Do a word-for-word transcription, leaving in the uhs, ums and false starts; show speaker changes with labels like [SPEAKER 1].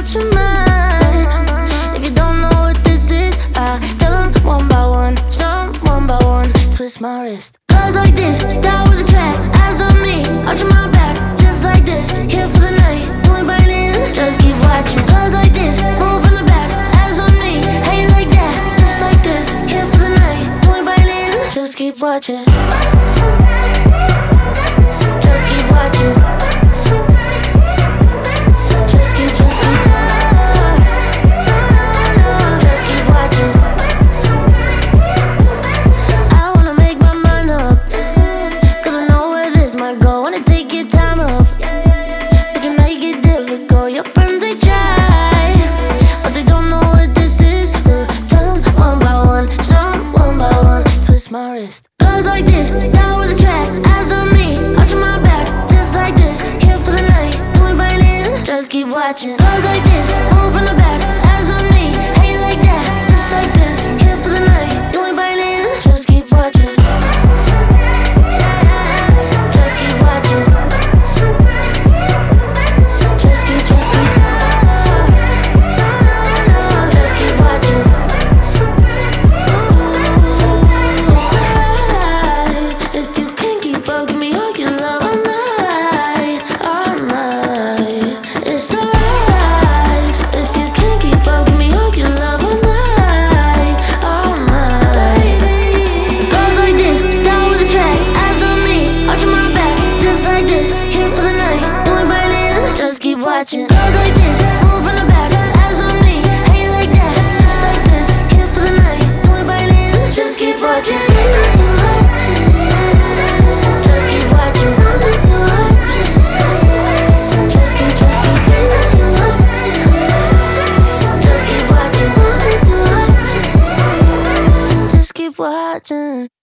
[SPEAKER 1] out your mind. If you don't know what this is, I tell them one by one, some one by one. Twist my wrist. Cause like this, start with a track. Eyes on me, arching my back. Just like this, here for the night. You ain't biting, just keep watching. Cause like this, move from the back. Eyes on me, hey like that. Just like this, here for the night. You ain't biting, just keep watching. Just keep watching. Just keep, just keep. Just keep watching. I wanna make my mind up, cause I know where this might go. Wanna take your time up, but you make it difficult. Your friends, they try, but they don't know what this is. So tell them one by one, some one by one. Twist my wrist. Cause like this, start with a track. Eyes on me, arching my back. Just like this, here for the night. You ain't biting, just keep watching. Cause like this, move from the back. Eyes on me, hey like that. Just like this, here for the night. You ain't biting, just keep watching. Just keep watching. Just keep, just keep. Just keep watching. It's alright if you can't keep up. Give me all your love all night, all night. It's alright if you can't keep up. Give me all your love all night, all night. Goes like this, start with a track. Eyes on me, arching my back. Just like this, here for the night. You ain't biting, just keep watching. Goes like this, move from the back. Eyes on me, hey like that. Just like this, here for the night. You ain't biting, just keep watching. Just keep watching. Just keep, just keep. Just keep watching. Just keep watching.